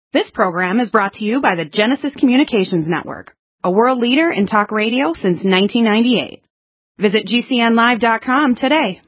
This program is brought to you by the Genesis Communications Network, a world leader in talk radio since 1998. Visit GCNlive.com today.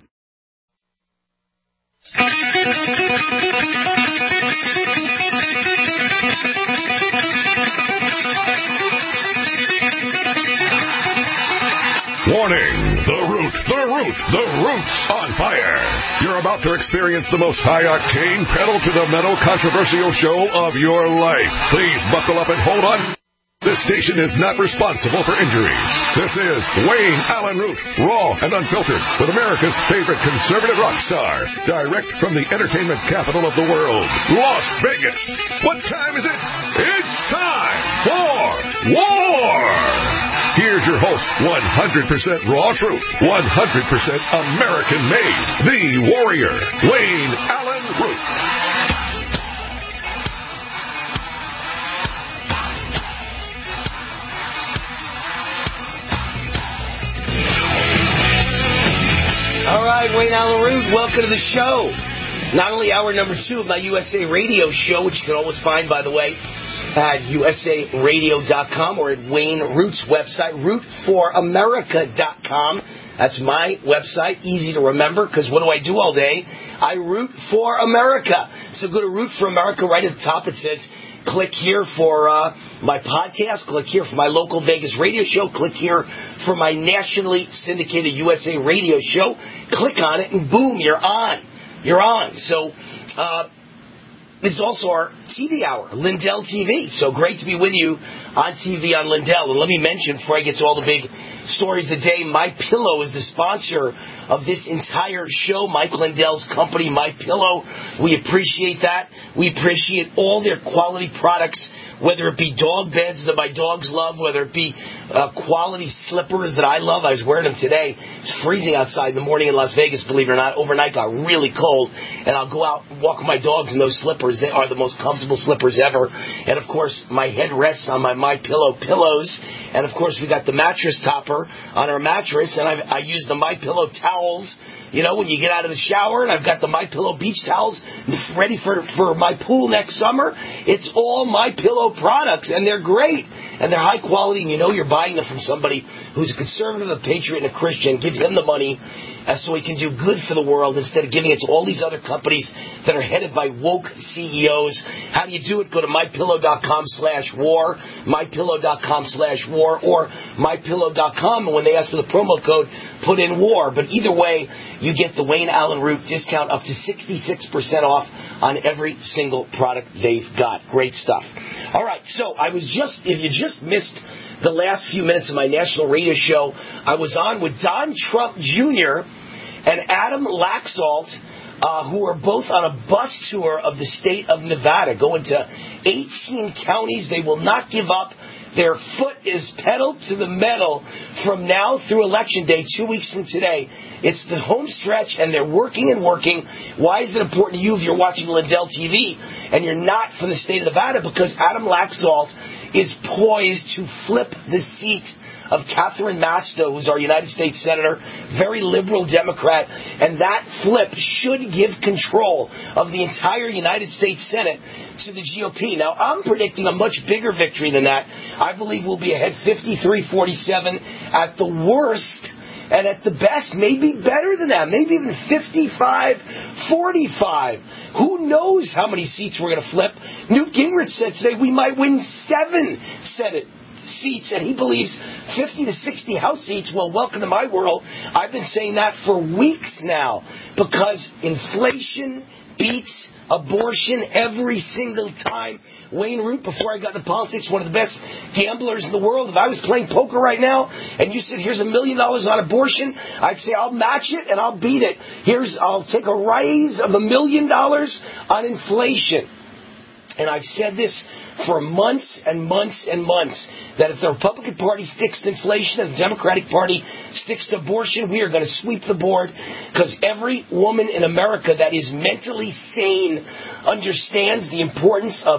Warning! The root's on fire! You're about to experience the most high-octane, pedal-to-the-metal controversial show of your life. Please buckle up and hold on. This station is not responsible for injuries. This is Wayne Allen Root, raw and unfiltered, with America's favorite conservative rock star, direct from the entertainment capital of the world, Las Vegas. What time is it? It's time for war! Here's your host, 100% raw truth, 100% American-made, the warrior, Wayne Allen Root. All right, Wayne Allen Root, welcome to the show. Not only hour number 2 of my USA Radio show, which you can always find, by the way, at usaradio.com or at Wayne Root's website, rootforamerica.com. That's my website, easy to remember, because what do I do all day? I root for America. So go to Root for America. Right at the top it says, click here for my podcast, click here for my local Vegas radio show, click here for my nationally syndicated USA Radio show. Click on it, and boom, you're on. You're on. So, this is also our TV hour, Lindell TV. So great to be with you on TV on Lindell. And let me mention, before I get to all the big stories of the day, MyPillow is the sponsor of this entire show. Mike Lindell's company, MyPillow. We appreciate that. We appreciate all their quality products, whether it be dog beds that my dogs love, whether it be quality slippers that I love. I was wearing them today. It's freezing outside in the morning in Las Vegas, believe it or not. Overnight got really cold, and I'll go out and walk with my dogs in those slippers. They are the most comfortable slippers ever. And, of course, my head rests on my MyPillow pillows. And, of course, we got the mattress topper on our mattress, and I use the MyPillow towels. You know, when you get out of the shower, and I've got the MyPillow beach towels ready for my pool next summer. It's all MyPillow products, and they're great. And they're high quality, and you know you're buying them from somebody who's a conservative, a patriot, and a Christian. Give him the money so he can do good for the world instead of giving it to all these other companies that are headed by woke CEOs. How do you do it? Go to MyPillow.com/war, MyPillow.com/war, or MyPillow.com, and when they ask for the promo code, put in war. But either way, you get the Wayne Allen Root discount up to 66% off on every single product they've got. Great stuff. All right, so if you just missed the last few minutes of my national radio show, I was on with Don Trump Jr. and Adam Laxalt, who are both on a bus tour of the state of Nevada, going to 18 counties. They will not give up. Their foot is pedaled to the metal from now through Election Day, 2 weeks from today. It's the home stretch, and they're working and working. Why is it important to you if you're watching Lindell TV and you're not from the state of Nevada? Because Adam Laxalt is poised to flip the seat of Catherine Masto, who's our United States Senator, very liberal Democrat, and that flip should give control of the entire United States Senate to the GOP. Now, I'm predicting a much bigger victory than that. I believe we'll be ahead 53-47 at the worst, and at the best, maybe better than that, maybe even 55-45. Who knows how many seats we're going to flip? Newt Gingrich said today we might win 7 Senate seats, and he believes 50 to 60 House seats. Well, welcome to my world. I've been saying that for weeks now, because inflation beats abortion every single time. Wayne Root, before I got into politics, one of the best gamblers in the world. If I was playing poker right now and you said, here's $1 million on abortion, I'd say, I'll match it and I'll beat it. I'll take a raise of $1 million on inflation. And I've said this for months and months and months, that if the Republican Party sticks to inflation and the Democratic Party sticks to abortion, we are going to sweep the board, because every woman in America that is mentally sane understands the importance of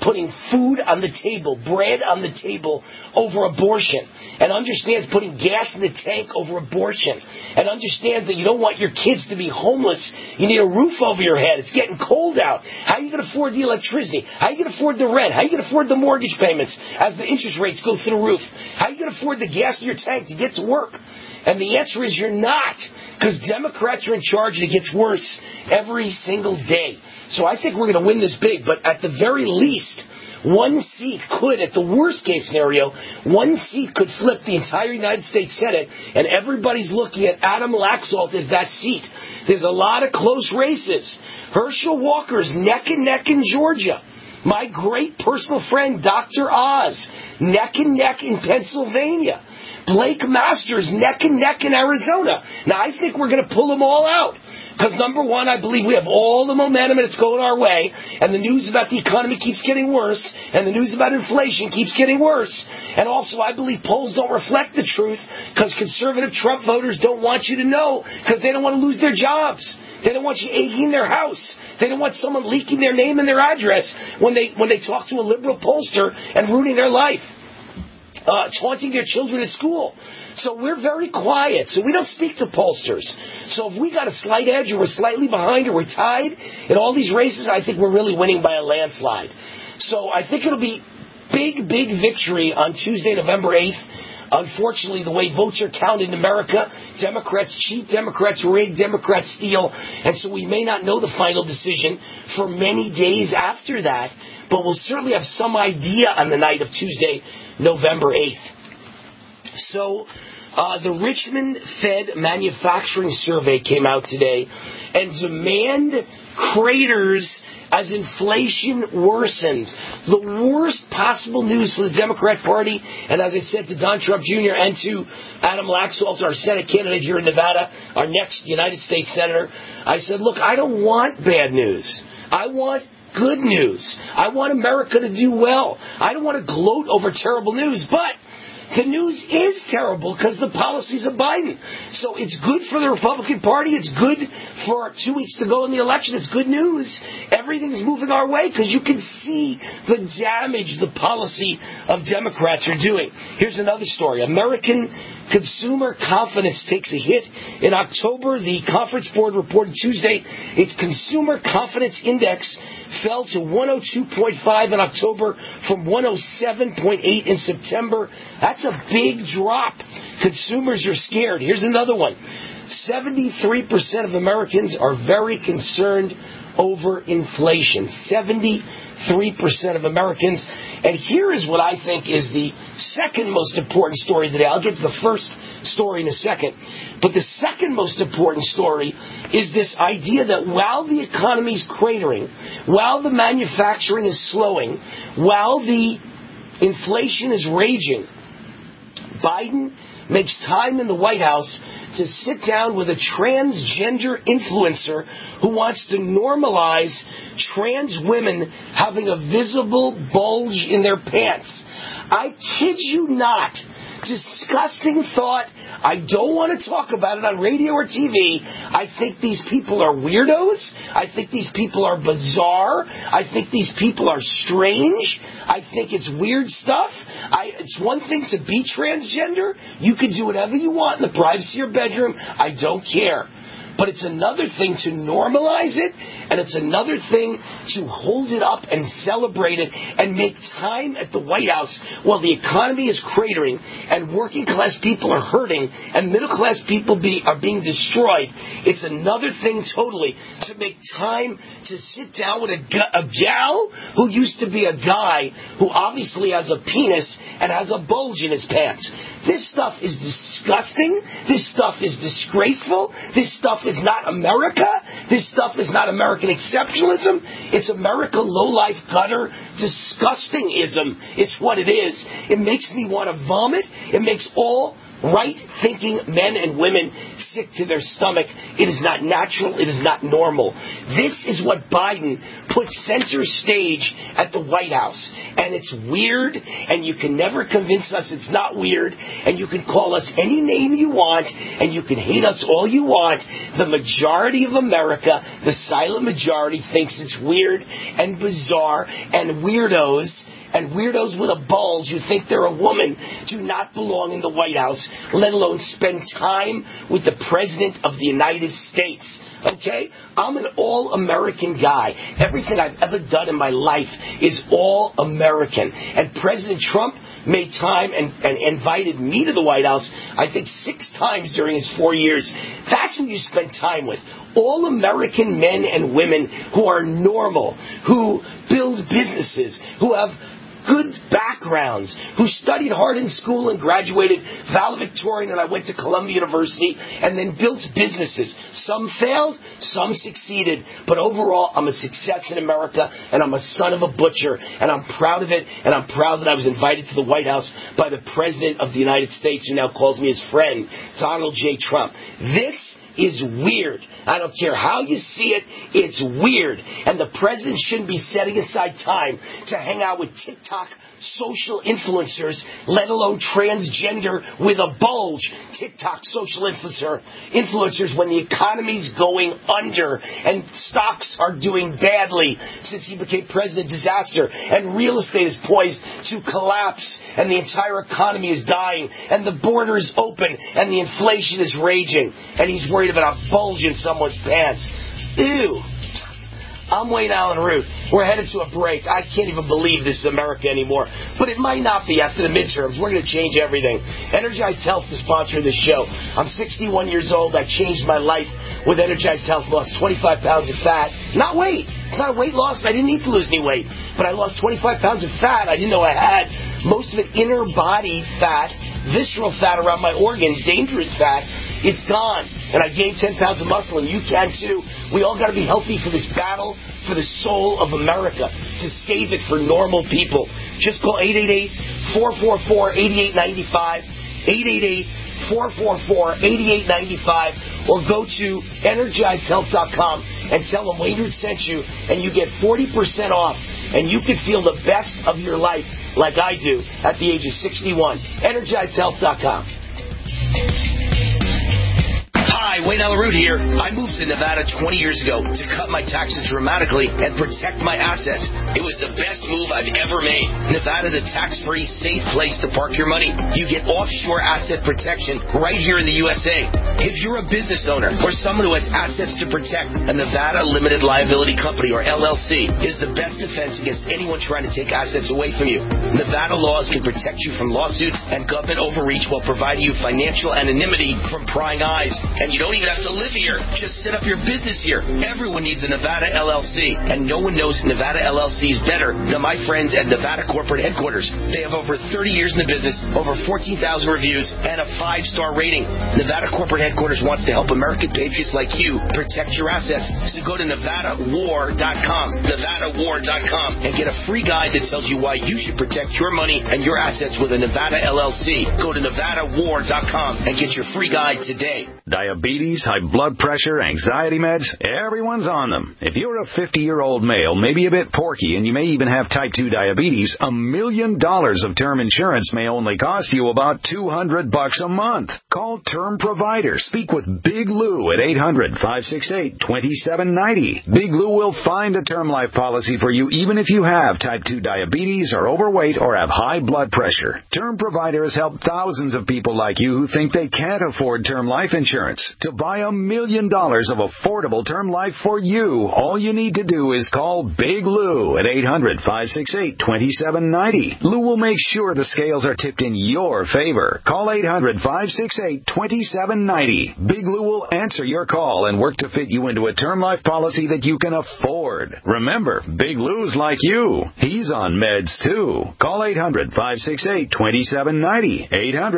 putting food on the table, bread on the table over abortion, and understands putting gas in the tank over abortion, and understands that you don't want your kids to be homeless, you need a roof over your head, it's getting cold out, how are you going to afford the electricity? How are you going to afford the rent? How are you going to afford the mortgage payments as the interest rates go through the roof? How are you going to afford the gas in your tank to get to work? And the answer is you're not, because Democrats are in charge and it gets worse every single day. So I think we're going to win this big, but at the very least, one seat could, at the worst case scenario, one seat could flip the entire United States Senate, and everybody's looking at Adam Laxalt as that seat. There's a lot of close races. Herschel Walker's neck and neck in Georgia. My great personal friend, Dr. Oz, neck and neck in Pennsylvania. Blake Masters, neck and neck in Arizona. Now, I think we're going to pull them all out. Because, number one, I believe we have all the momentum and it's going our way. And the news about the economy keeps getting worse. And the news about inflation keeps getting worse. And also, I believe polls don't reflect the truth because conservative Trump voters don't want you to know because they don't want to lose their jobs. They don't want you egging their house. They don't want someone leaking their name and their address when they talk to a liberal pollster and ruining their life. Taunting their children at school. So we're very quiet. So we don't speak to pollsters. So if we got a slight edge or we're slightly behind or we're tied in all these races, I think we're really winning by a landslide. So I think it'll be big, big victory on Tuesday, November 8th. Unfortunately, the way votes are counted in America, Democrats cheat, Democrats rig, Democrats steal, and so we may not know the final decision for many days after that, but we'll certainly have some idea on the night of Tuesday, November 8th. So, the Richmond Fed Manufacturing Survey came out today, and demand craters as inflation worsens. The worst possible news for the Democrat Party, and as I said to Don Trump Jr. and to Adam Laxalt, our Senate candidate here in Nevada, our next United States Senator, I said, look, I don't want bad news. I want good news. I want America to do well. I don't want to gloat over terrible news, but the news is terrible because the policies of Biden. So it's good for the Republican Party. It's good for 2 weeks to go in the election. It's good news. Everything's moving our way because you can see the damage the policy of Democrats are doing. Here's another story. American consumer confidence takes a hit. In October, the Conference Board reported Tuesday its consumer confidence index fell to 102.5 in October from 107.8 in September. That's a big drop. Consumers are scared. Here's another one. 73% of Americans are very concerned over inflation. 73% of Americans. And here is what I think is the second most important story today. I'll get to the first story in a second. But the second most important story is this idea that while the economy is cratering, while the manufacturing is slowing, while the inflation is raging, Biden makes time in the White House to sit down with a transgender influencer who wants to normalize trans women having a visible bulge in their pants. I kid you not. Disgusting thought. I don't want to talk about it on radio or TV. I think these people are weirdos. I think these people are bizarre. I think these people are strange. I think it's weird stuff. It's one thing to be transgender. You can do whatever you want in the privacy of your bedroom. I don't care. But it's another thing to normalize it, and it's another thing to hold it up and celebrate it and make time at the White House while the economy is cratering and working class people are hurting and middle class people are being destroyed. It's another thing totally to make time to sit down with a gal who used to be a guy who obviously has a penis and has a bulge in his pants. This stuff is disgusting. This stuff is disgraceful. This stuff is not America. This stuff is not American exceptionalism. It's America low-life gutter disgustingism. It's what it is. It makes me want to vomit. It makes all right-thinking men and women sick to their stomach. It is not natural. It is not normal. This is what Biden put center stage at the White House. And it's weird, and you can never convince us it's not weird, and you can call us any name you want, and you can hate us all you want. The majority of America, the silent majority, thinks it's weird and bizarre, and weirdos with a bulge who think they're a woman do not belong in the White House, let alone spend time with the President of the United States. Okay? I'm an all-American guy. Everything I've ever done in my life is all-American. And President Trump made time and invited me to the White House, I think 6 times during his 4 years. That's who you spend time with. All-American men and women who are normal, who build businesses, who have good backgrounds, who studied hard in school and graduated valedictorian, and I went to Columbia University, and then built businesses. Some failed, some succeeded, but overall, I'm a success in America, and I'm a son of a butcher, and I'm proud of it, and I'm proud that I was invited to the White House by the President of the United States, who now calls me his friend, Donald J. Trump. This is weird. I don't care how you see it, it's weird. And the president shouldn't be setting aside time to hang out with TikTok social influencers, let alone transgender with a bulge TikTok social influencers when the economy's going under and stocks are doing badly since he became president. Disaster, and real estate is poised to collapse, and the entire economy is dying, and the border is open, and the inflation is raging, and he's worried about a bulge in someone's pants. Ew. I'm Wayne Allen Root. We're headed to a break. I can't even believe this is America anymore. But it might not be after the midterms. We're going to change everything. Energized Health is sponsoring this show. I'm 61 years old. I changed my life with Energized Health. Lost 25 pounds of fat. Not weight. It's not weight loss. I didn't need to lose any weight. But I lost 25 pounds of fat I didn't know I had. Most of it inner body fat, visceral fat around my organs, dangerous fat. It's gone. And I gained 10 pounds of muscle, and you can too. We all got to be healthy for this battle for the soul of America, to save it for normal people. Just call 888-444-8895, 888-444-8895, or go to EnergizedHealth.com and tell them Wayne Root sent you, and you get 40% off, and you can feel the best of your life like I do at the age of 61. EnergizedHealth.com. Hi, Wayne Allen Root here. I moved to Nevada 20 years ago to cut my taxes dramatically and protect my assets. It was the best move I've ever made. Nevada's a tax-free, safe place to park your money. You get offshore asset protection right here in the USA. If you're a business owner or someone who has assets to protect, a Nevada Limited Liability Company, or LLC, is the best defense against anyone trying to take assets away from you. Nevada laws can protect you from lawsuits and government overreach while providing you financial anonymity from prying eyes. And you don't even have to live here. Just set up your business here. Everyone needs a Nevada LLC, and no one knows Nevada LLC is better than my friends at Nevada Corporate Headquarters. They have over 30 years in the business, over 14,000 reviews, and a 5-star rating. Nevada Corporate Headquarters wants to help American patriots like you protect your assets. So go to NevadaWar.com, NevadaWar.com, and get a free guide that tells you why you should protect your money and your assets with a Nevada LLC. Go to NevadaWar.com and get your free guide today. Diabetes, high blood pressure, anxiety meds, everyone's on them. If you're a 50-year-old male, maybe a bit porky, and you may even have type 2 diabetes, $1 million of term insurance may only cost you about $200 a month. Call Term Provider. Speak with Big Lou at 800-568-2790. Big Lou will find a term life policy for you even if you have type 2 diabetes, are overweight, or have high blood pressure. Term Provider has helped thousands of people like you who think they can't afford term life insurance. To buy $1 million of affordable term life for you, all you need to do is call Big Lou at 800-568-2790. Lou will make sure the scales are tipped in your favor. Call 800-568-2790. Big Lou will answer your call and work to fit you into a term life policy that you can afford. Remember, Big Lou's like you. He's on meds too. Call 800-568-2790.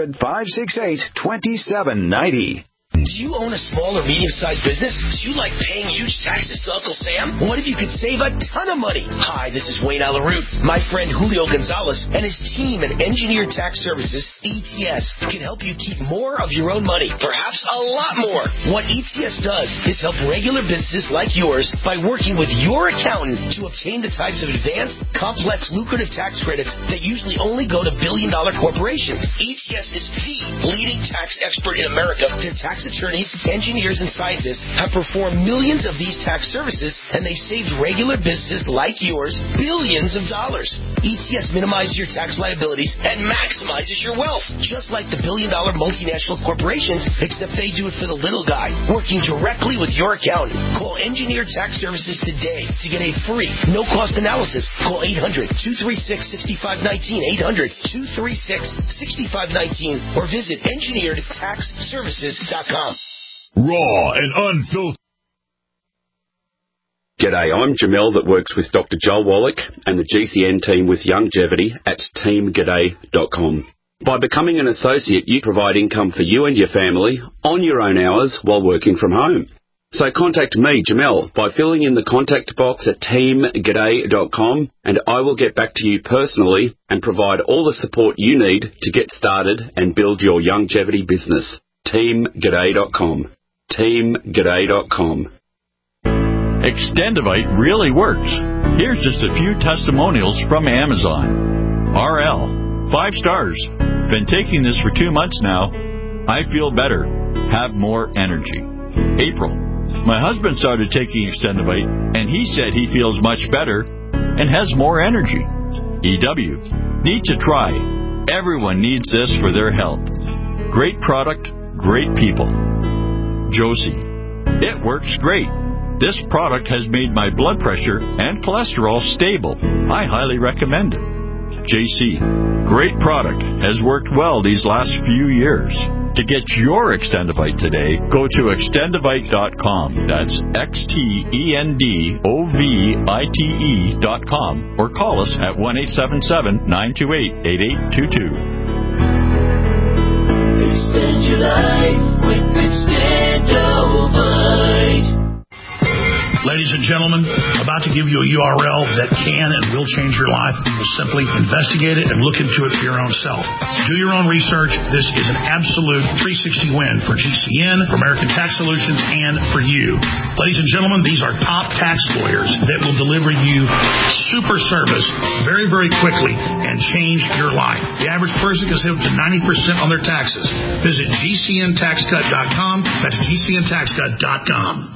800-568-2790. Do you own a small or medium-sized business? Do you like paying huge taxes to Uncle Sam? What if you could save a ton of money? Hi, this is Wayne Allen Root. My friend Julio Gonzalez and his team at Engineered Tax Services ETS can help you keep more of your own money, perhaps a lot more. What ETS does is help regular businesses like yours by working with your accountant to obtain the types of advanced, complex, lucrative tax credits that usually only go to billion-dollar corporations. ETS is the leading tax expert in America. Their tax attorneys, engineers, and scientists have performed millions of these tax services, and they've saved regular businesses like yours billions of dollars. ETS minimizes your tax liabilities and maximizes your wealth, just like the billion-dollar multinational corporations, except they do it for the little guy, working directly with your accountant. Call Engineer Tax Services today to get a free, no-cost analysis. Call 800-236-6519, 800-236-6519, or visit engineeredtaxservices.com. Raw and unfiltered. G'day, I'm Jamel that works with Dr. Joel Wallach and the GCN team with Longevity at teamg'day.com. By becoming an associate, you provide income for you and your family on your own hours while working from home. So contact me, Jamel, by filling in the contact box at teamg'day.com, and I will get back to you personally and provide all the support you need to get started and build your longevity business. teamg'day.com. teamg'day.com. Extendivite really works. Here's just a few testimonials from Amazon. RL, 5 stars. Been taking this for 2 months now. I feel better. Have more energy. April, my husband started taking Extendivite, and he said he feels much better and has more energy. EW, need to try. Everyone needs this for their health. Great product, great people. Josie, it works great. This product has made my blood pressure and cholesterol stable. I highly recommend it. JC, great product. Has worked well these last few years. To get your Extendivite today, go to extendivite.com. That's XTENDOVITE.com, or call us at 1-877-928-8822. Extend your life with Extendivite. Ladies and gentlemen, about to give you a URL that can and will change your life. You'll simply investigate it and look into it for your own self. Do your own research. This is an absolute 360 win for GCN, for American Tax Solutions, and for you. Ladies and gentlemen, these are top tax lawyers that will deliver you super service very, very quickly and change your life. The average person can save up to 90% on their taxes. Visit GCNTaxCut.com. That's GCNTaxCut.com.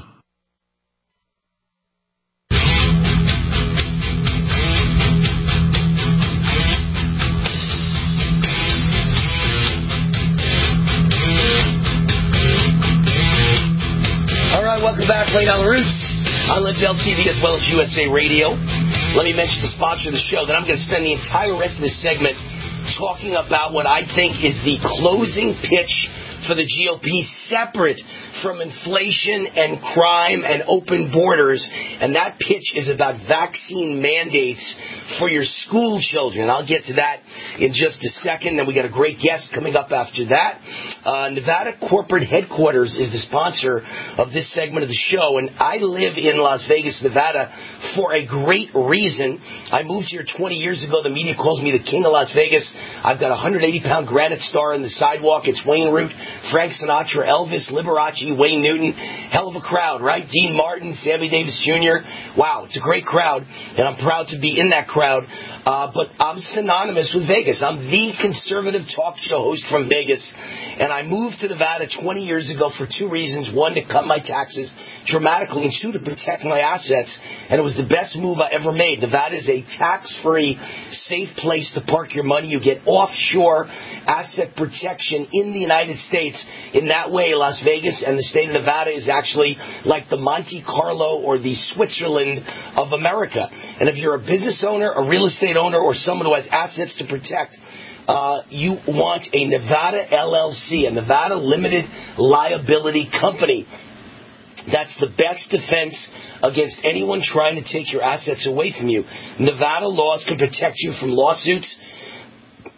Welcome back, Lane on the Roots on Lindell TV as well as USA Radio. Let me mention the sponsor of the show. Then I'm going to spend the entire rest of this segment talking about what I think is the closing pitch for the GOP, separate from inflation and crime and open borders. And that pitch is about vaccine mandates for your school children. I'll get to that in just a second. Then we got a great guest coming up after that. Nevada Corporate Headquarters is the sponsor of this segment of the show. And I live in Las Vegas, Nevada for a great reason. I moved here 20 years ago. The media calls me the king of Las Vegas. I've got a 180-pound granite star in the sidewalk. It's Wayne Root, Frank Sinatra, Elvis, Liberace, Wayne Newton. Hell of a crowd, right? Dean Martin, Sammy Davis Jr. Wow, it's a great crowd, and I'm proud to be in that crowd. But I'm synonymous with Vegas. I'm the conservative talk show host from Vegas, and I moved to Nevada 20 years ago for two reasons. One, to cut my taxes dramatically, and two, to protect my assets. And it was the best move I ever made. Nevada is a tax-free, safe place to park your money. You get offshore asset protection in the United States. In that way, Las Vegas and the state of Nevada is actually like the Monte Carlo or the Switzerland of America. And if you're a business owner, a real estate owner, or someone who has assets to protect, you want a Nevada LLC, a Nevada Limited Liability Company. That's the best defense against anyone trying to take your assets away from you. Nevada laws can protect you from lawsuits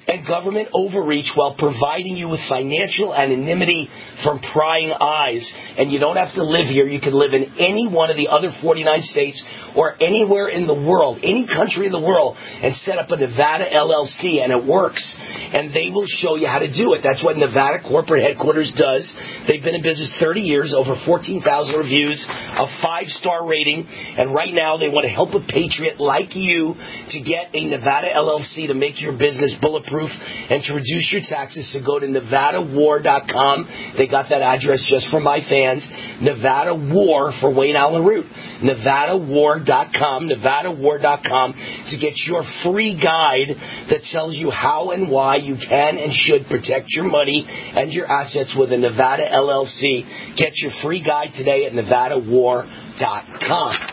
and government overreach while providing you with financial anonymity from prying eyes. And you don't have to live here. You can live in any one of the other 49 states or anywhere in the world, any country in the world, and set up a Nevada LLC, and it works. And they will show you how to do it. That's what Nevada Corporate Headquarters does. They've been in business 30 years, over 14,000 reviews, a 5-star rating, and right now they want to help a patriot like you to get a Nevada LLC to make your business bulletproof and to reduce your taxes. So go to NevadaWar.com. They got that address just for my fans. Nevada War for Wayne Allen Root. NevadaWar.com. NevadaWar.com to get your free guide that tells you how and why you can and should protect your money and your assets with a Nevada LLC. Get your free guide today at NevadaWar.com.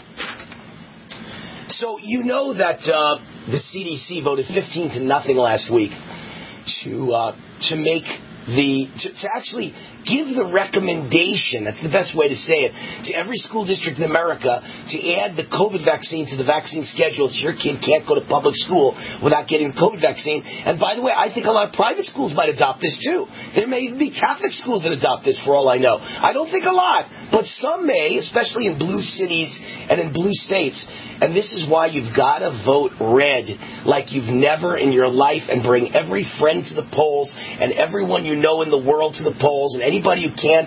So you know that the CDC voted 15-0 last week to actually give the recommendation, that's the best way to say it, to every school district in America to add the COVID vaccine to the vaccine schedule so your kid can't go to public school without getting the COVID vaccine. And by the way, I think a lot of private schools might adopt this too. There may even be Catholic schools that adopt this for all I know. I don't think a lot, but some may, especially in blue cities and in blue states. And this is why you've got to vote red like you've never in your life, and bring every friend to the polls and everyone you know in the world to the polls, and anybody who can't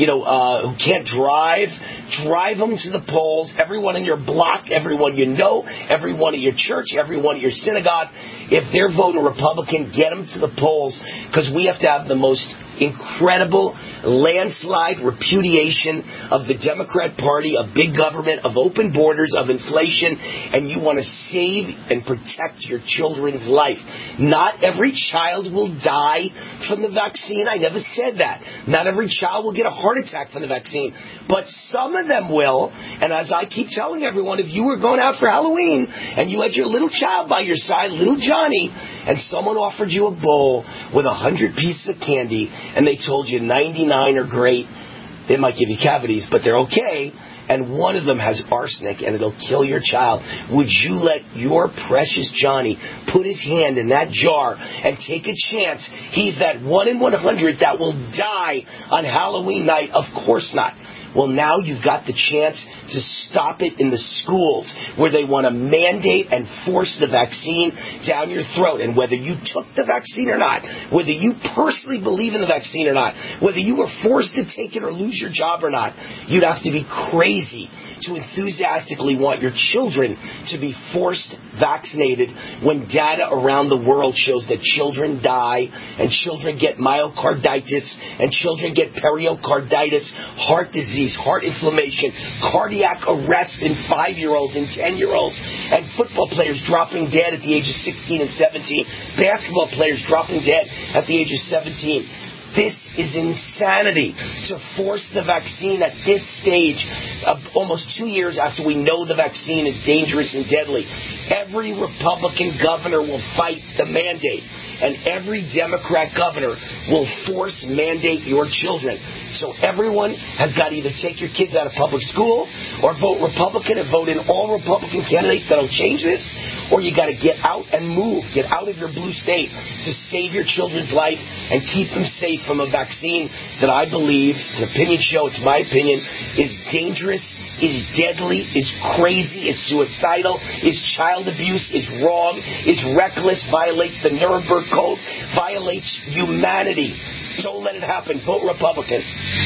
drive them to the polls. Everyone in your block, everyone you know, everyone at your church, everyone at your synagogue. If they're voting Republican, get them to the polls, because we have to have the most incredible landslide repudiation of the Democrat Party, of big government, of open borders, of inflation, and you want to save and protect your children's life. Not every child will die from the vaccine. I never said that. Not every child will get a heart attack from the vaccine, but some of them will. And as I keep telling everyone, if you were going out for Halloween and you had your little child by your side, little Johnny, and someone offered you a bowl with 100 pieces of candy, and they told you 99 are great, they might give you cavities, but they're okay, and one of them has arsenic and it'll kill your child, would you let your precious Johnny put his hand in that jar and take a chance he's that 1 in 100 that will die on Halloween night? Of course not. Well, now you've got the chance to stop it in the schools where they want to mandate and force the vaccine down your throat. And whether you took the vaccine or not, whether you personally believe in the vaccine or not, whether you were forced to take it or lose your job or not, you'd have to be crazy to enthusiastically want your children to be forced vaccinated when data around the world shows that children die and children get myocarditis and children get pericarditis, heart disease, heart inflammation, cardiac arrest in 5-year-olds and 10-year-olds, and football players dropping dead at the age of 16 and 17, basketball players dropping dead at the age of 17. This is insanity to force the vaccine at this stage, almost 2 years after we know the vaccine is dangerous and deadly. Every Republican governor will fight the mandate, and every Democrat governor will force mandate your children. So everyone has got to either take your kids out of public school or vote Republican and vote in all Republican candidates that'll change this, or you got to get out and move, get out of your blue state to save your children's life and keep them safe from a vaccine that I believe, it's an opinion show, it's my opinion, is dangerous, is deadly, is crazy, is suicidal, is child abuse, is wrong, is reckless, violates the Nuremberg Code, violates humanity. Don't let it happen. Vote Republican.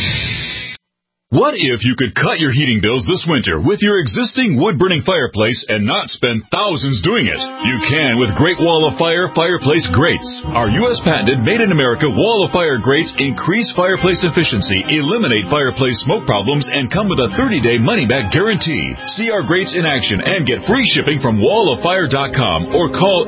What if you could cut your heating bills this winter with your existing wood-burning fireplace and not spend thousands doing it? You can with Great Wall of Fire fireplace grates. Our U.S. patented made-in-America Wall of Fire grates increase fireplace efficiency, eliminate fireplace smoke problems, and come with a 30-day money-back guarantee. See our grates in action and get free shipping from walloffire.com or call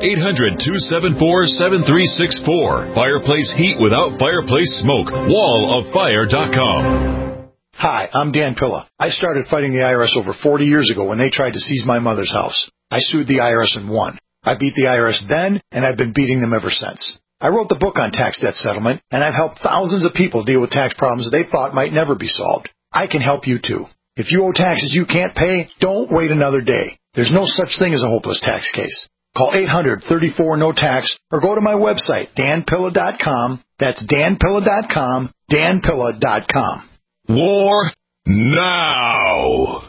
800-274-7364. Fireplace heat without fireplace smoke. walloffire.com. Hi, I'm Dan Pilla. I started fighting the IRS over 40 years ago when they tried to seize my mother's house. I sued the IRS and won. I beat the IRS then, and I've been beating them ever since. I wrote the book on tax debt settlement, and I've helped thousands of people deal with tax problems they thought might never be solved. I can help you too. If you owe taxes you can't pay, don't wait another day. There's no such thing as a hopeless tax case. Call 800-34-NO-TAX or go to my website, danpilla.com. That's danpilla.com, danpilla.com. War now.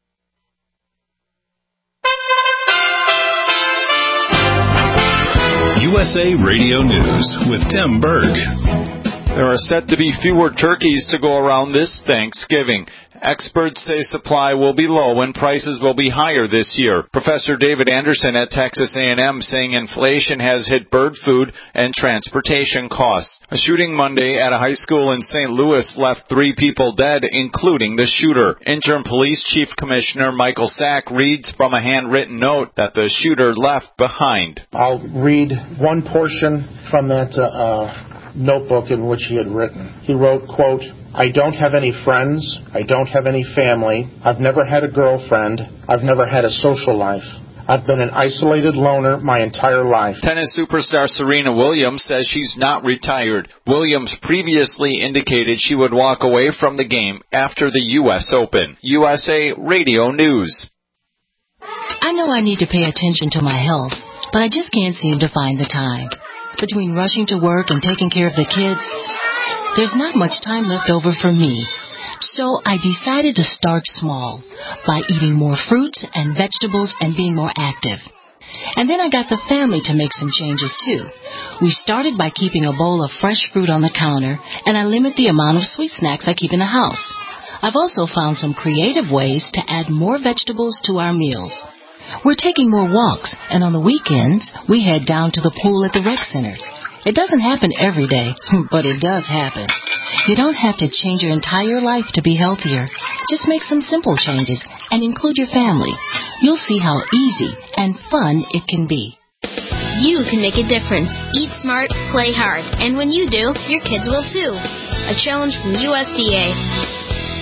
USA Radio News with Tim Berg. There are set to be fewer turkeys to go around this Thanksgiving. Experts say supply will be low and prices will be higher this year. Professor David Anderson at Texas A&M saying inflation has hit bird food and transportation costs. A shooting Monday at a high school in St. Louis left 3 people dead, including the shooter. Interim Police Chief Commissioner Michael Sack reads from a handwritten note that the shooter left behind. I'll read one portion from that notebook in which he had written. He wrote, quote, I don't have any friends. I don't have any family. I've never had a girlfriend. I've never had a social life. I've been an isolated loner my entire life. Tennis superstar Serena Williams says she's not retired. Williams previously indicated she would walk away from the game after the U.S. Open. USA Radio News. I know I need to pay attention to my health, but I just can't seem to find the time. Between rushing to work and taking care of the kids, there's not much time left over for me. So I decided to start small by eating more fruits and vegetables and being more active. And then I got the family to make some changes too. We started by keeping a bowl of fresh fruit on the counter, and I limit the amount of sweet snacks I keep in the house. I've also found some creative ways to add more vegetables to our meals. We're taking more walks, and on the weekends, we head down to the pool at the rec center. It doesn't happen every day, but it does happen. You don't have to change your entire life to be healthier. Just make some simple changes and include your family. You'll see how easy and fun it can be. You can make a difference. Eat smart, play hard. And when you do, your kids will too. A challenge from USDA.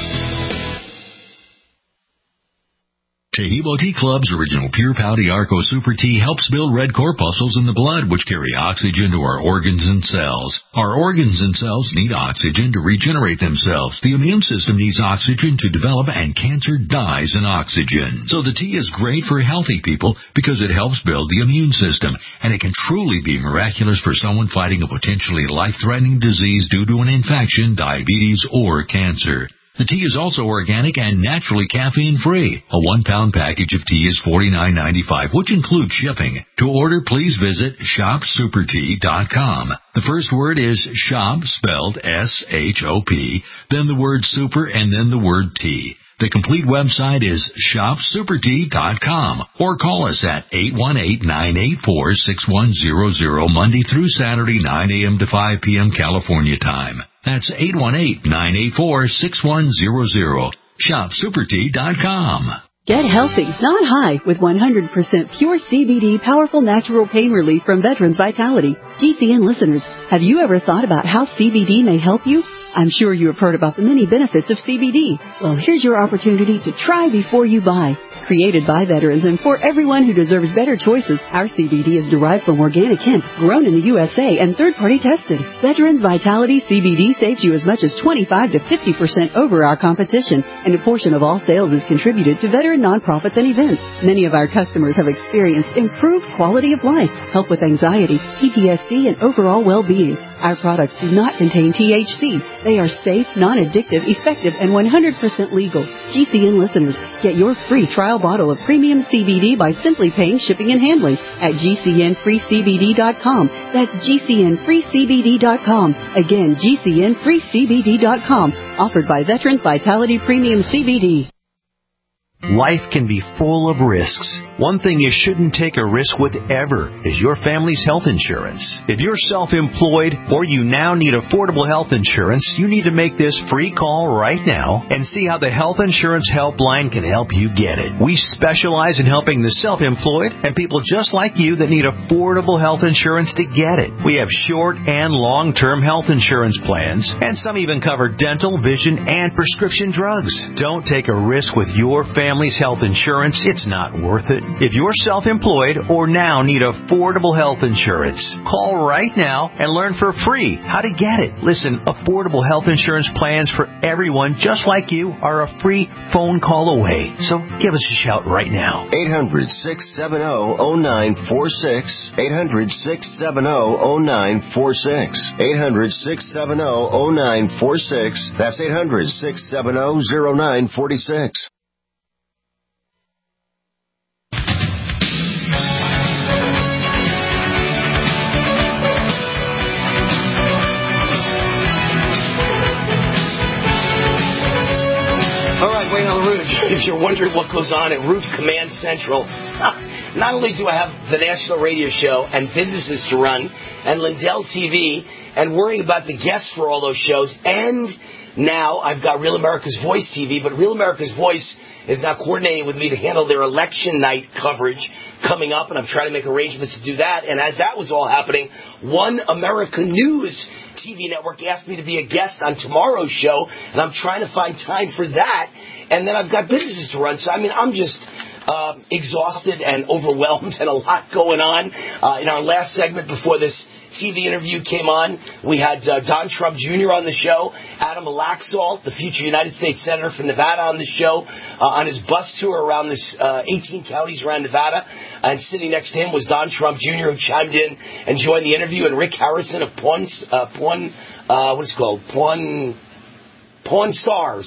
Taheebo Tea Club's original Pure Pouty Arco Super Tea helps build red corpuscles in the blood, which carry oxygen to our organs and cells. Our organs and cells need oxygen to regenerate themselves. The immune system needs oxygen to develop, and cancer dies in oxygen. So the tea is great for healthy people because it helps build the immune system, and it can truly be miraculous for someone fighting a potentially life-threatening disease due to an infection, diabetes, or cancer. The tea is also organic and naturally caffeine-free. A 1-pound package of tea is $49.95, which includes shipping. To order, please visit shopsupertea.com. The first word is shop, spelled S-H-O-P, then the word super, and then the word tea. The complete website is shopsupertea.com, or call us at 818-984-6100 Monday through Saturday, 9 a.m. to 5 p.m. California time. That's 818-984-6100. shopsupertea.com. Get healthy, not high, with 100% pure CBD powerful natural pain relief from Veterans Vitality. GCN listeners, have you ever thought about how CBD may help you? I'm sure you have heard about the many benefits of CBD. Well, here's your opportunity to try before you buy. Created by veterans and for everyone who deserves better choices, our CBD is derived from organic hemp, grown in the USA, and third-party tested. Veterans Vitality CBD saves you as much as 25 to 50% over our competition, and a portion of all sales is contributed to veteran nonprofits and events. Many of our customers have experienced improved quality of life, help with anxiety, PTSD, and overall well-being. Our products do not contain THC. They are safe, non-addictive, effective, and 100% legal. GCN listeners, get your free trial bottle of premium CBD by simply paying shipping and handling at GCNFreeCBD.com. That's GCNFreeCBD.com. Again, GCNFreeCBD.com. Offered by Veterans Vitality Premium CBD. Life can be full of risks. One thing you shouldn't take a risk with ever is your family's health insurance. If you're self-employed or you now need affordable health insurance, you need to make this free call right now and see how the Health Insurance Helpline can help you get it. We specialize in helping the self-employed and people just like you that need affordable health insurance to get it. We have short and long-term health insurance plans, and some even cover dental, vision, and prescription drugs. Don't take a risk with your family family's health insurance, it's not worth it. If you're self-employed or now need affordable health insurance, call right now and learn for free how to get it. Listen, affordable health insurance plans for everyone just like you are a free phone call away. So give us a shout right now. 800-670-0946. 800-670-0946. 800-670-0946. That's 800-670-0946. If you're wondering what goes on at Root Command Central, not only do I have the national radio show and businesses to run and Lindell TV and worrying about the guests for all those shows, and now I've got Real America's Voice TV, but Real America's Voice is now coordinating with me to handle their election night coverage coming up, and I'm trying to make arrangements to do that. And as that was all happening, One America News TV network asked me to be a guest on tomorrow's show, and I'm trying to find time for that. And then I've got businesses to run. So, I mean, I'm just exhausted and overwhelmed and a lot going on. In our last segment before this TV interview came on, we had Don Trump Jr. on the show, Adam Laxalt, the future United States Senator from Nevada, on the show, on his bus tour around this 18 counties around Nevada. And sitting next to him was Don Trump Jr., who chimed in and joined the interview, and Rick Harrison of Pawn Stars.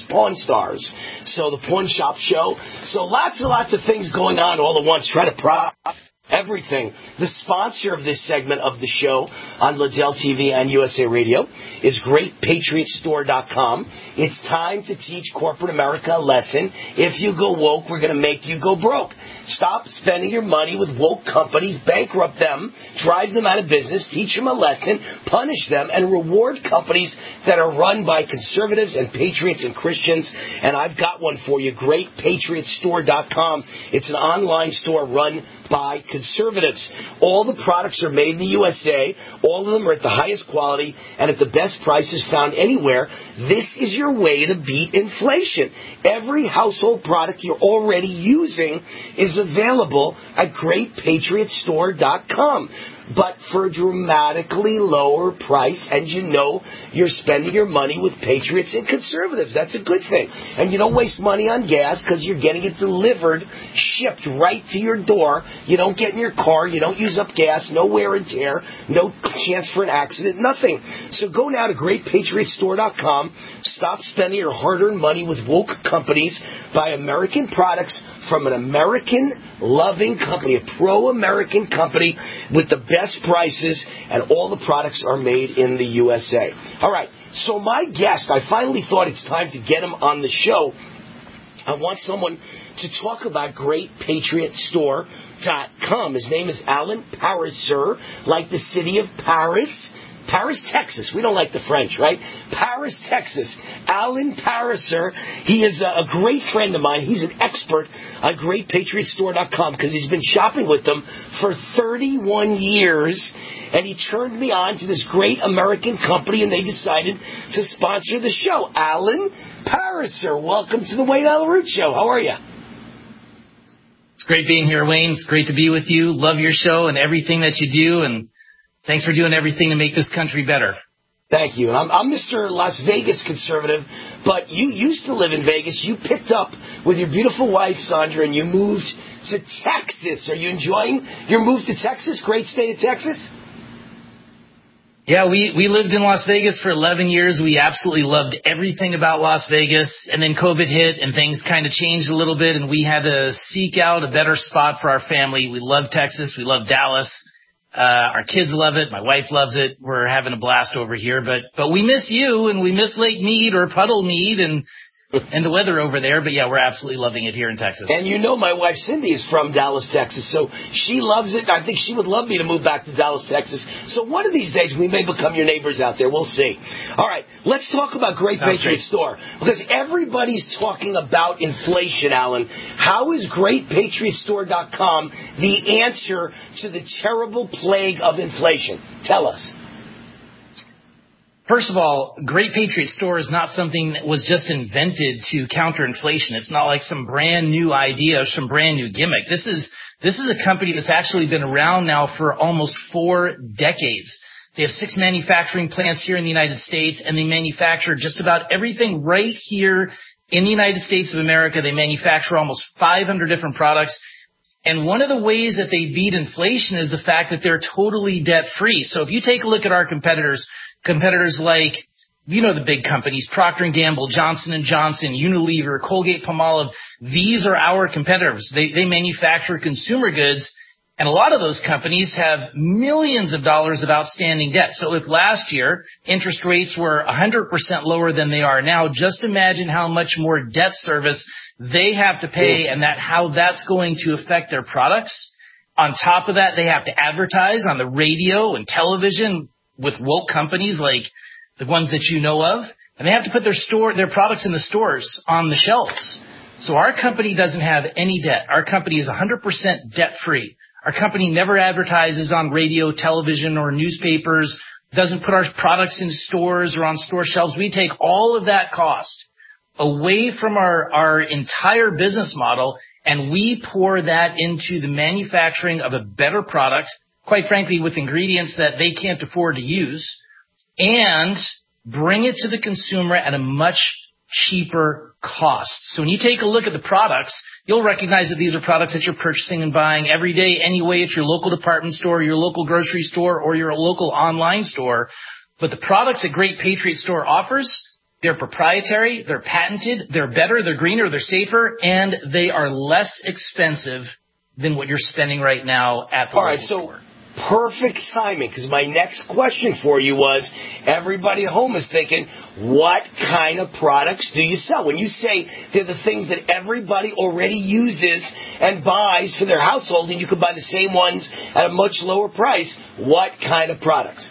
So the Pawn Shop Show. So lots and lots of things going on all at once. Try to process everything. The sponsor of this segment of the show on Liddell TV and USA Radio is GreatPatriotStore.com. It's time to teach corporate America a lesson. If you go woke, we're going to make you go broke. Stop spending your money with woke companies, bankrupt them, drive them out of business, teach them a lesson, punish them, and reward companies that are run by conservatives and patriots and Christians. And I've got one for you, GreatPatriotStore.com. It's an online store run by conservatives. All the products are made in the USA. All of them are at the highest quality and at the best prices found anywhere. This is your way to beat inflation. Every household product you're already using is available at GreatPatriotStore.com. But for a dramatically lower price, and you know you're spending your money with patriots and conservatives. That's a good thing. And you don't waste money on gas because you're getting it delivered, shipped right to your door. You don't get in your car. You don't use up gas. No wear and tear. No chance for an accident. Nothing. So go now to GreatPatriotStore.com. Stop spending your hard-earned money with woke companies. Buy American products from an American-loving company, a pro-American company with the best prices, and all the products are made in the USA. All right, so my guest, I finally thought it's time to get him on the show. I want someone to talk about GreatPatriotStore.com. His name is Alan Pariser, like the city of Paris. Paris, Texas. We don't like the French, right? Paris, Texas. Alan Pariser. He is a great friend of mine. He's an expert on GreatPatriotStore.com because he's been shopping with them for 31 years. And he turned me on to this great American company, and they decided to sponsor the show. Alan Pariser, welcome to the Wayne Allyn Root Show. How are you? It's great being here, Wayne. It's great to be with you. Love your show and everything that you do, and thanks for doing everything to make this country better. Thank you. And I'm Mr. Las Vegas conservative, but you used to live in Vegas. You picked up with your beautiful wife, Sandra, and you moved to Texas. Are you enjoying your move to Texas? Great state of Texas? Yeah, we lived in Las Vegas for 11 years. We absolutely loved everything about Las Vegas. And then COVID hit and things kind of changed a little bit, and we had to seek out a better spot for our family. We love Texas. We love Dallas. Our kids love it. My wife loves it. We're having a blast over here, but we miss you, and we miss Lake Mead or Puddle Mead and the weather over there. But yeah, we're absolutely loving it here in Texas. And you know my wife Cindy is from Dallas, Texas, so she loves it. I think she would love me to move back to Dallas, Texas. So one of these days we may become your neighbors out there. We'll see. All right, let's talk about Great Patriot Store, because everybody's talking about inflation, Alan. How is GreatPatriotStore.com the answer to the terrible plague of inflation? Tell us. First of all, Great Patriot Store is not something that was just invented to counter inflation. It's not like some brand new idea or some brand new gimmick. This is a company that's actually been around now for almost 4 decades. They have 6 manufacturing plants here in the United States, and they manufacture just about everything right here in the United States of America. They manufacture almost 500 different products. And one of the ways that they beat inflation is the fact that they're totally debt-free. So if you take a look at our competitors like, the big companies, Procter & Gamble, Johnson & Johnson, Unilever, Colgate-Palmolive, these are our competitors. They manufacture consumer goods, and a lot of those companies have millions of dollars of outstanding debt. So if last year interest rates were 100% lower than they are now, just imagine how much more debt service they have to pay and how that's going to affect their products. On top of that, they have to advertise on the radio and television with woke companies like the ones that you know of, and they have to put their products in the stores on the shelves. So our company doesn't have any debt. Our company is 100% debt-free. Our company never advertises on radio, television, or newspapers, doesn't put our products in stores or on store shelves. We take all of that cost away from our entire business model, and we pour that into the manufacturing of a better product, quite frankly, with ingredients that they can't afford to use, and bring it to the consumer at a much cheaper cost. So when you take a look at the products, you'll recognize that these are products that you're purchasing and buying every day anyway at your local department store, your local grocery store, or your local online store. But the products that Great Patriot Store offers, they're proprietary, they're patented, they're better, they're greener, they're safer, and they are less expensive than what you're spending right now at the local store. Perfect timing, because my next question for you was, everybody at home is thinking, what kind of products do you sell? When you say they're the things that everybody already uses and buys for their household, and you can buy the same ones at a much lower price, what kind of products?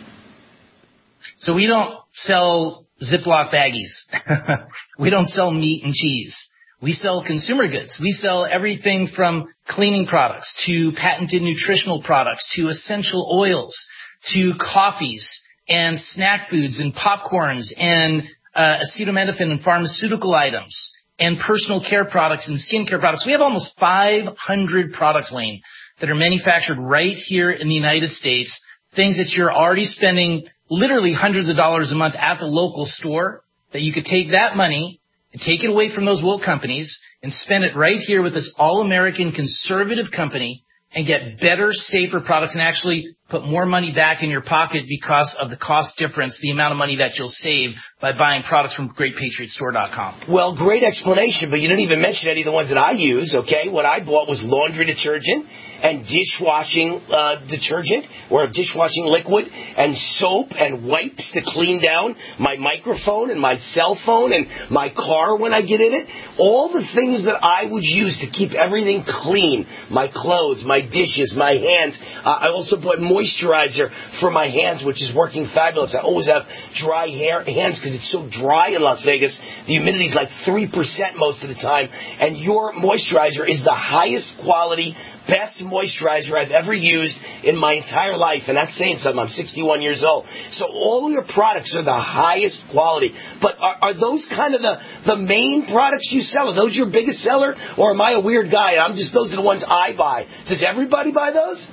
So we don't sell Ziploc baggies. We don't sell meat and cheese. We sell consumer goods. We sell everything from cleaning products to patented nutritional products to essential oils to coffees and snack foods and popcorns and acetaminophen and pharmaceutical items and personal care products and skincare products. We have almost 500 products, Wayne, that are manufactured right here in the United States, things that you're already spending literally hundreds of dollars a month at the local store, that you could take that money and take it away from those woke companies and spend it right here with this all-American conservative company and get better, safer products and actually put more money back in your pocket because of the cost difference, the amount of money that you'll save by buying products from GreatPatriotStore.com. Well, great explanation, but you didn't even mention any of the ones that I use, okay? What I bought was laundry detergent and dishwashing detergent or dishwashing liquid and soap and wipes to clean down my microphone and my cell phone and my car when I get in it. All the things that I would use to keep everything clean, my clothes, my dishes, my hands. I also bought moisturizer for my hands, which is working fabulous. I always have dry hands because it's so dry in Las Vegas. The humidity is like 3% most of the time. And your moisturizer is the highest quality, best moisturizer I've ever used in my entire life. And that's saying something. I'm 61 years old. So all of your products are the highest quality. But are those kind of the main products you sell? Are those your biggest seller? Or am I a weird guy? Those are the ones I buy. Does everybody buy those?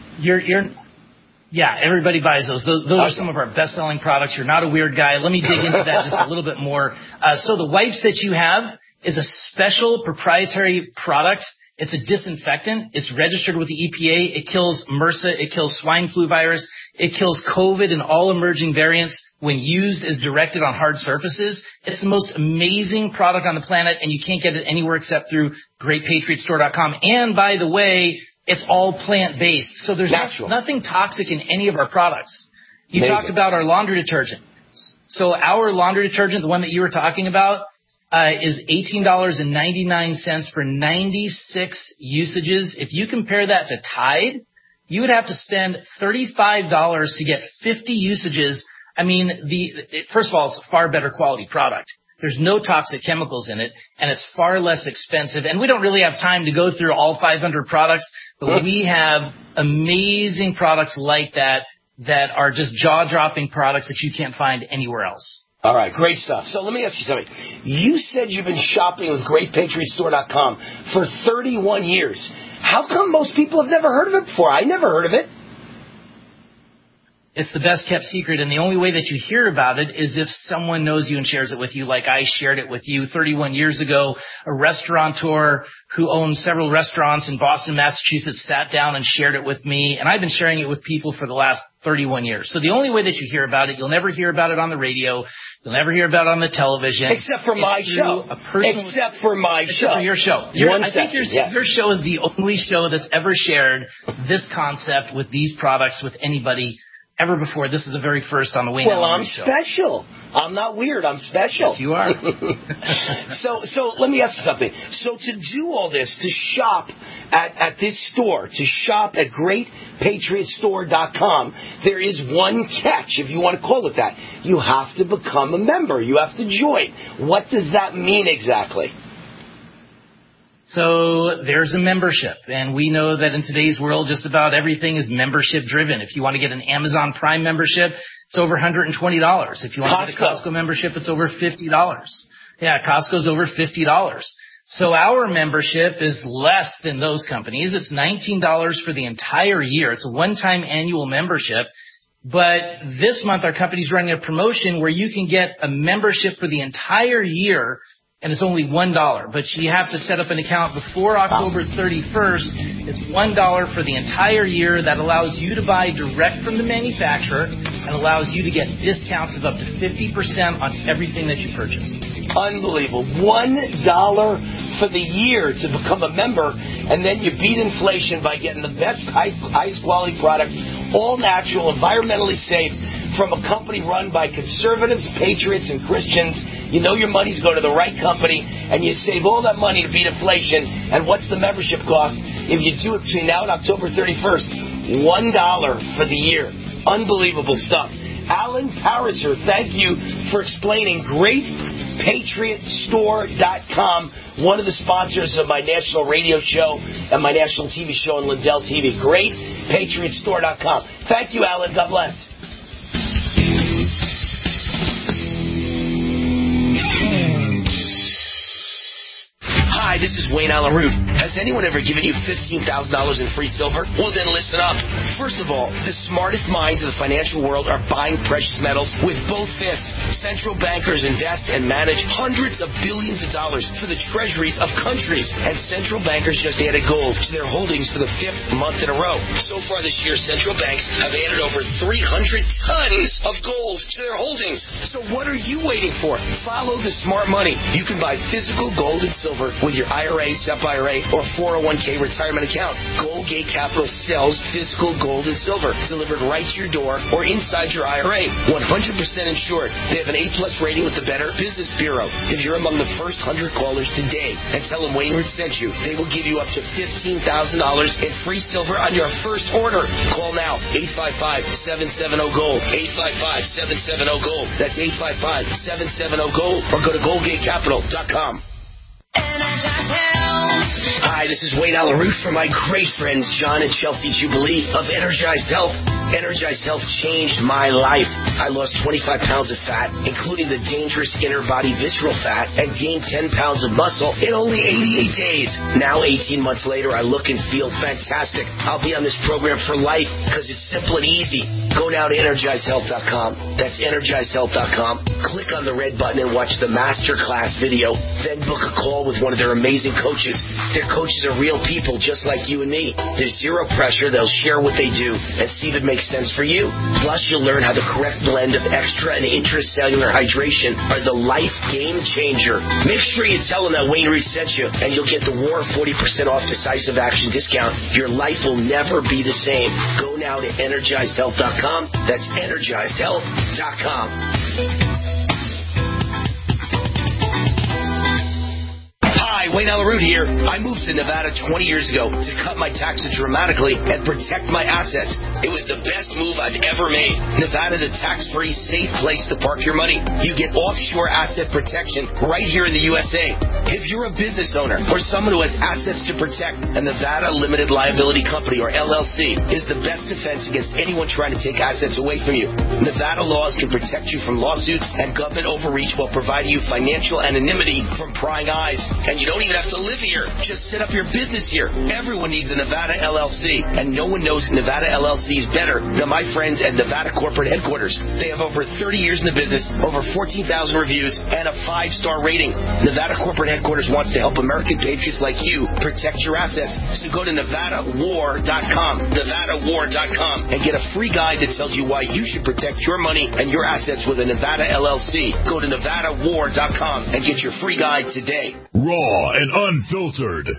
Yeah, everybody buys those. Those are some of our best-selling products. You're not a weird guy. Let me dig into that just a little bit more. So the wipes that you have is a special proprietary product. It's a disinfectant. It's registered with the EPA. It kills MRSA. It kills swine flu virus. It kills COVID and all emerging variants when used as directed on hard surfaces. It's the most amazing product on the planet, and you can't get it anywhere except through GreatPatriotStore.com. And by the way, it's all plant-based, so there's nothing toxic in any of our products. You talked about our laundry detergent. So our laundry detergent, the one that you were talking about, is $18.99 for 96 usages. If you compare that to Tide, you would have to spend $35 to get 50 usages. I mean, first of all, it's a far better quality product. There's no toxic chemicals in it, and it's far less expensive. And we don't really have time to go through all 500 products, but we have amazing products like that that are just jaw-dropping products that you can't find anywhere else. All right, great stuff. So let me ask you something. You said you've been shopping with GreatPatriotStore.com for 31 years. How come most people have never heard of it before? I never heard of it. It's the best kept secret, and the only way that you hear about it is if someone knows you and shares it with you, like I shared it with you 31 years ago. A restaurateur who owned several restaurants in Boston, Massachusetts, sat down and shared it with me, and I've been sharing it with people for the last 31 years. So the only way that you hear about it, you'll never hear about it on the radio, you'll never hear about it on the television. Except for my show. Except for my show. For your show. I think your show is the only show that's ever shared this concept with these products with anybody ever before. This is the very first on the Wayne Allen Show. Well, I'm special. I'm not weird. I'm special. Yes, you are. So let me ask you something. So to do all this, to shop at this store, to shop at GreatPatriotStore.com, there is one catch, if you want to call it that. You have to become a member. You have to join. What does that mean exactly? So there's a membership, and we know that in today's world, just about everything is membership driven. If you want to get an Amazon Prime membership, it's over $120. If you want to get a Costco membership, it's over $50. Yeah, Costco's over $50. So our membership is less than those companies. It's $19 for the entire year. It's a one-time annual membership. But this month, our company's running a promotion where you can get a membership for the entire year, and it's only $1. But you have to set up an account before October 31st. It's $1 for the entire year. That allows you to buy direct from the manufacturer and allows you to get discounts of up to 50% on everything that you purchase. Unbelievable. $1 for the year to become a member, and then you beat inflation by getting the best highest quality products, all natural, environmentally safe, from a company run by conservatives, patriots, and Christians. You know your money's going to the right company, and you save all that money to beat inflation. And what's the membership cost? If you do it between now and October 31st, $1 for the year. Unbelievable stuff. Alan Pariser, thank you for explaining GreatPatriotStore.com, one of the sponsors of my national radio show and my national TV show on Lindell TV. GreatPatriotStore.com. Thank you, Alan. God bless. Hi, this is Wayne Allen Root. Has anyone ever given you $15,000 in free silver? Well, then listen up. First of all, the smartest minds of the financial world are buying precious metals with both fists. Central bankers invest and manage hundreds of billions of dollars for the treasuries of countries. And central bankers just added gold to their holdings for the 5th month in a row. So far this year, central banks have added over 300 tons of gold to their holdings. So what are you waiting for? Follow the smart money. You can buy physical gold and silver with your IRA, SEP IRA, or 401k retirement account. Goldgate Capital sells physical gold and silver delivered right to your door or inside your IRA. 100% insured. They have an A+ rating with the Better Business Bureau. If you're among the first 100 callers today and tell them Wayne Root sent you, they will give you up to $15,000 in free silver on your first order. Call now. 855-770-GOLD. 855-770-GOLD. That's 855-770-GOLD. Or go to GoldgateCapital.com. Hi, this is Wayne Allen Root from my great friends John and Chelsea Jubilee of Energized Health. Energized Health changed my life. I lost 25 pounds of fat, including the dangerous inner body visceral fat, and gained 10 pounds of muscle in only 88 days. Now, 18 months later, I look and feel fantastic. I'll be on this program for life because it's simple and easy. Go now to EnergizedHealth.com. That's EnergizedHealth.com. Click on the red button and watch the masterclass video. Then book a call with one of their amazing coaches. Their coaches are real people just like you and me. There's zero pressure. They'll share what they do and see if it makes sense for you. Plus, you'll learn how the correct blend of extra and intracellular hydration are the life game changer. Make sure you tell them that Wayne Root sent you, and you'll get the War 40% off decisive action discount. Your life will never be the same. Go now to EnergizedHealth.com. That's EnergizedHealth.com. Hi, Hi, Wayne Alaroot here. I moved to Nevada 20 years ago to cut my taxes dramatically and protect my assets. It was the best move I've ever made. Nevada's a tax-free, safe place to park your money. You get offshore asset protection right here in the USA. If you're a business owner or someone who has assets to protect, a Nevada Limited Liability Company, or LLC, is the best defense against anyone trying to take assets away from you. Nevada laws can protect you from lawsuits and government overreach while providing you financial anonymity from prying eyes. And you don't even have to live here. Just set up your business here. Everyone needs a Nevada LLC, and no one knows Nevada LLC is better than my friends at Nevada Corporate Headquarters. They have over 30 years in the business, over 14,000 reviews, and a 5-star rating. Nevada Corporate Headquarters wants to help American patriots like you protect your assets. So go to NevadaWar.com, NevadaWar.com, and get a free guide that tells you why you should protect your money and your assets with a Nevada LLC. Go to NevadaWar.com and get your free guide today. Raw and unfiltered.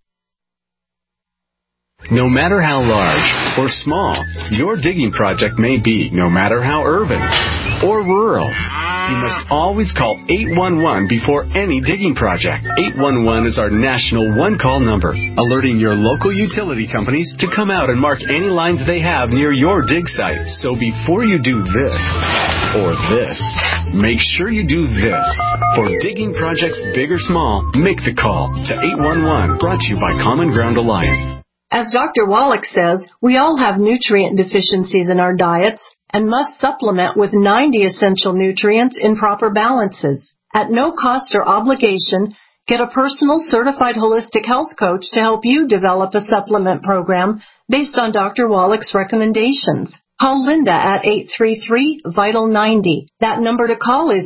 No matter how large or small your digging project may be, no matter how urban or rural, you must always call 811 before any digging project. 811 is our national one-call number, alerting your local utility companies to come out and mark any lines they have near your dig site. So before you do this or this, make sure you do this. For digging projects big or small, make the call to 811, brought to you by Common Ground Alliance. As Dr. Wallach says, we all have nutrient deficiencies in our diets and must supplement with 90 essential nutrients in proper balances. At no cost or obligation, get a personal certified holistic health coach to help you develop a supplement program based on Dr. Wallach's recommendations. Call Linda at 833-VITAL-90. That number to call is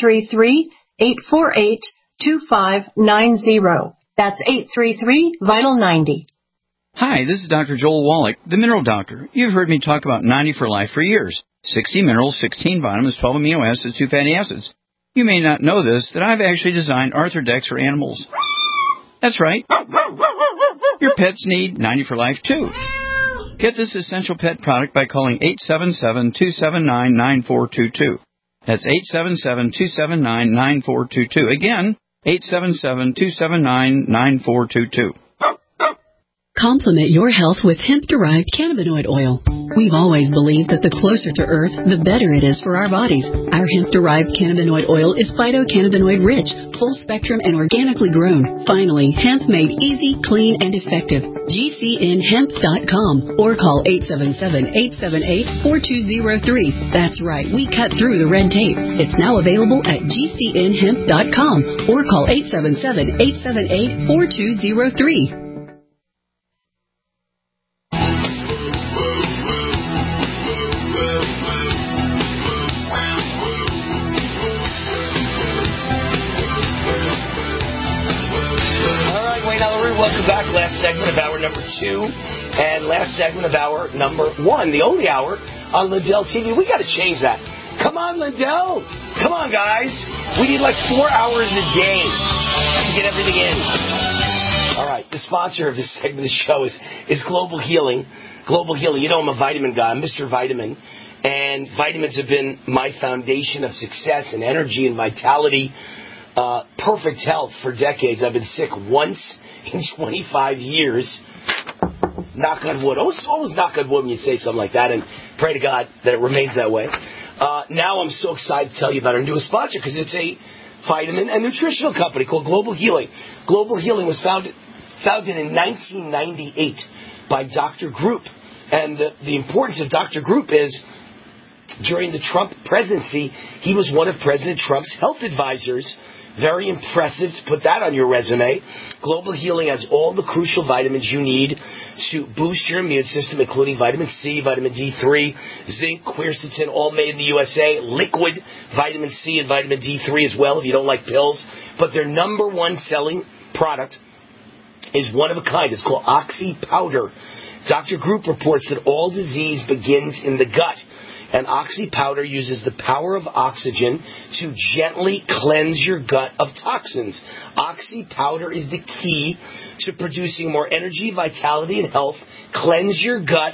833-848-2590. That's 833-VITAL-90. Hi, this is Dr. Joel Wallach, the Mineral Doctor. You've heard me talk about 90 for Life for years. 60 minerals, 16 vitamins, 12 amino acids, 2 fatty acids. You may not know this, that I've actually designed Arthrodex for animals. That's right. Your pets need 90 for Life, too. Get this essential pet product by calling 877-279-9422. That's 877-279-9422. Again, 877-279-9422. Complement your health with hemp-derived cannabinoid oil. We've always believed that the closer to Earth, the better it is for our bodies. Our hemp-derived cannabinoid oil is phytocannabinoid-rich, full-spectrum, and organically grown. Finally, hemp made easy, clean, and effective. GCNhemp.com or call 877-878-4203. That's right, we cut through the red tape. It's now available at GCNhemp.com or call 877-878-4203. Welcome back. Last segment of hour number 2 and last segment of hour number 1, the only hour on Lindell TV. We got to change that. Come on, Lindell. Come on, guys. We need like 4 hours a day to get everything in. All right. The sponsor of this segment of the show is Global Healing. Global Healing. You know I'm a vitamin guy. I'm Mr. Vitamin. And vitamins have been my foundation of success and energy and vitality. Perfect health for decades. I've been sick once in 25 years. Knock on wood. Always knock on wood when you say something like that, and pray to God that it remains that way. Now I'm so excited to tell you about our newest sponsor, because it's a vitamin and nutritional company called Global Healing. Global Healing was founded in 1998 by Dr. Group. And the importance of Dr. Group is, during the Trump presidency, he was one of President Trump's health advisors. Very impressive to put that on your resume. Global Healing has all the crucial vitamins you need to boost your immune system, including vitamin C, vitamin D3, zinc, quercetin, all made in the USA, liquid vitamin C and vitamin D3 as well if you don't like pills. But their number one selling product is one of a kind. It's called Oxy Powder. Dr. Group reports that all disease begins in the gut. And Oxy Powder uses the power of oxygen to gently cleanse your gut of toxins. Oxy Powder is the key to producing more energy, vitality, and health. Cleanse your gut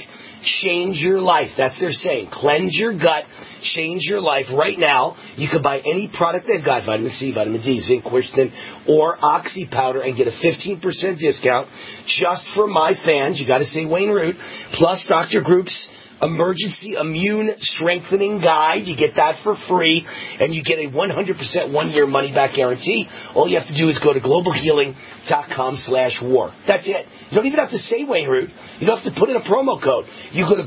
change your life. That's their saying. Cleanse your gut, change your life. Right now, you can buy any product they've got, vitamin C, vitamin D, zinc, quercetin, or oxy powder, and get a 15% discount just for my fans. You got to say Wayne Root, plus Dr. Group's Emergency Immune Strengthening Guide. You get that for free, and you get a 100% one-year money-back guarantee. All you have to do is go to globalhealing.com/war. That's it. You don't even have to say Wayne Root. You don't have to put in a promo code. You go to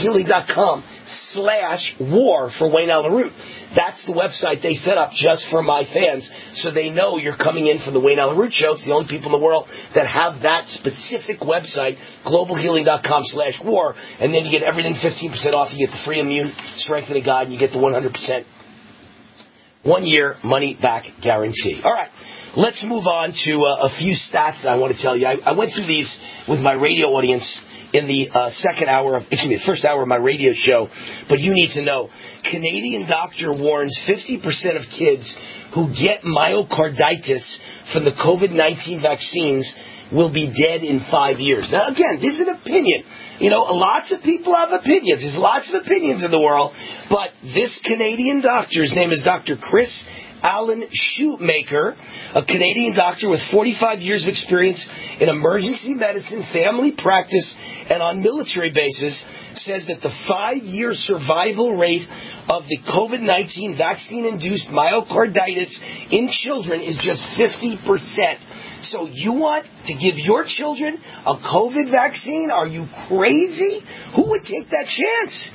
globalhealing.com/war for Wayne Allen Root. That's the website they set up just for my fans, so they know you're coming in for the Wayne Allen Root Show. It's the only people in the world that have that specific website, globalhealing.com/war, and then you get everything 15% off. You get the free immune strengthening guide, and you get the 100% one-year money-back guarantee. All right, let's move on to a few stats I want to tell you. I went through these with my radio audience in the the first hour of my radio show, but you need to know. Canadian doctor warns 50% of kids who get myocarditis from the COVID-19 vaccines will be dead in 5 years. Now, again, this is an opinion. You know, lots of people have opinions. There's lots of opinions in the world, but this Canadian doctor, his name is Dr. Chris Alan Shoemaker, a Canadian doctor with 45 years of experience in emergency medicine, family practice, and on military bases, says that the 5-year survival rate of the COVID-19 vaccine-induced myocarditis in children is just 50%. So you want to give your children a COVID vaccine? Are you crazy? Who would take that chance?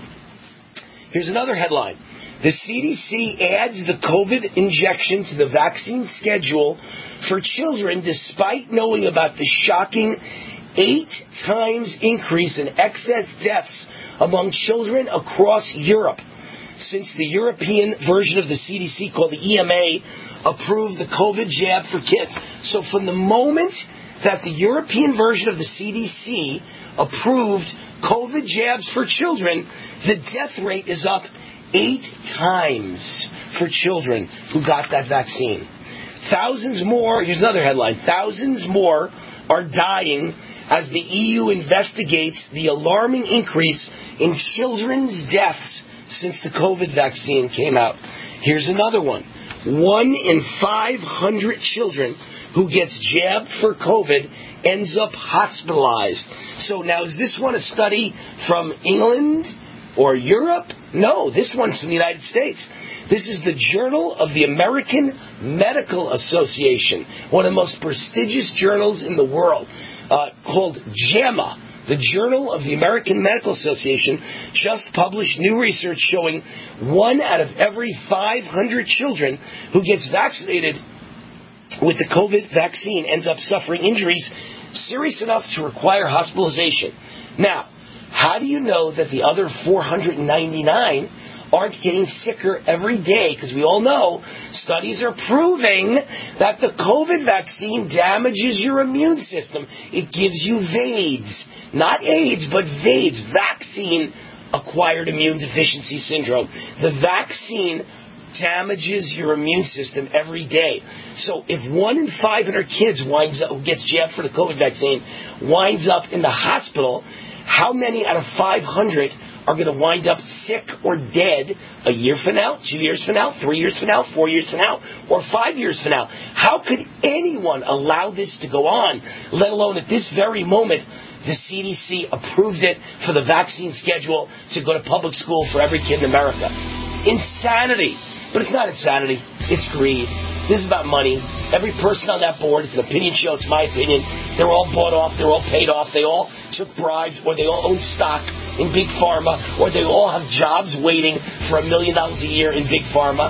Here's another headline. The CDC adds the COVID injection to the vaccine schedule for children despite knowing about the shocking 8 times increase in excess deaths among children across Europe since the European version of the CDC, called the EMA, approved the COVID jab for kids. So from the moment that the European version of the CDC approved COVID jabs for children, the death rate is up 8 times for children who got that vaccine. Thousands more, here's another headline, thousands more are dying as the EU investigates the alarming increase in children's deaths since the COVID vaccine came out. Here's another one. 1 in 500 children who gets jabbed for COVID ends up hospitalized. So now, is this one a study from England or Europe? No, this one's from the United States. This is the Journal of the American Medical Association, one of the most prestigious journals in the world, called JAMA. The Journal of the American Medical Association just published new research showing 1 out of every 500 children who gets vaccinated with the COVID vaccine ends up suffering injuries serious enough to require hospitalization. Now, how do you know that the other 499 aren't getting sicker every day? Because we all know studies are proving that the COVID vaccine damages your immune system. It gives you VAIDS. Not AIDS, but VAIDS, vaccine-acquired immune deficiency syndrome. The vaccine damages your immune system every day. So if 1 in 500 kids who gets jabbed for the COVID vaccine winds up in the hospital, how many out of 500 are going to wind up sick or dead a year from now, 2 years from now, 3 years from now, 4 years from now, or 5 years from now? How could anyone allow this to go on, let alone at this very moment the CDC approved it for the vaccine schedule to go to public school for every kid in America? Insanity. But it's not insanity. It's greed. This is about money. Every person on that board, it's an opinion show, it's my opinion. They're all bought off, they're all paid off, they all took bribes, or they all own stock in Big Pharma, or they all have jobs waiting for $1 million a year in Big Pharma.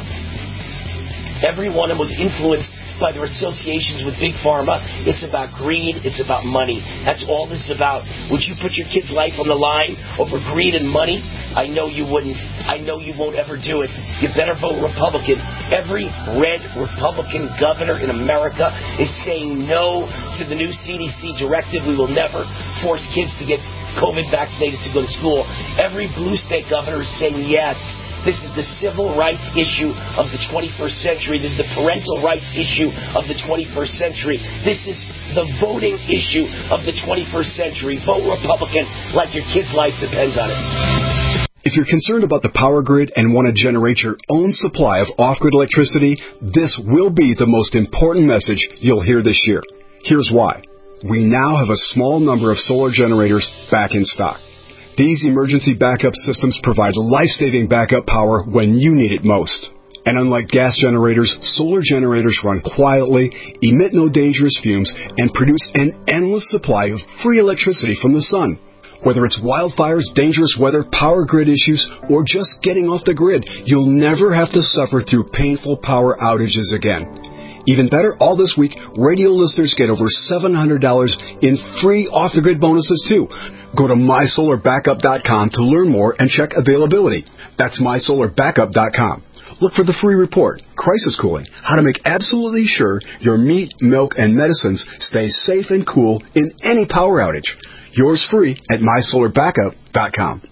Every one of them was influenced by their associations with Big Pharma. It's about greed. It's about money. That's all this is about. Would you put your kid's life on the line over greed and money? I know you wouldn't. I know you won't ever do it. You better vote Republican. Every red Republican governor in America is saying no to the new CDC directive. We will never force kids to get COVID vaccinated to go to school. Every blue state governor is saying yes. This is the civil rights issue of the 21st century. This is the parental rights issue of the 21st century. This is the voting issue of the 21st century. Vote Republican like your kid's life depends on it. If you're concerned about the power grid and want to generate your own supply of off-grid electricity, this will be the most important message you'll hear this year. Here's why. We now have a small number of solar generators back in stock. These emergency backup systems provide life-saving backup power when you need it most. And unlike gas generators, solar generators run quietly, emit no dangerous fumes, and produce an endless supply of free electricity from the sun. Whether it's wildfires, dangerous weather, power grid issues, or just getting off the grid, you'll never have to suffer through painful power outages again. Even better, all this week, radio listeners get over $700 in free off-the-grid bonuses, too. Go to mysolarbackup.com to learn more and check availability. That's mysolarbackup.com. Look for the free report, Crisis Cooling, how to make absolutely sure your meat, milk, and medicines stay safe and cool in any power outage. Yours free at mysolarbackup.com.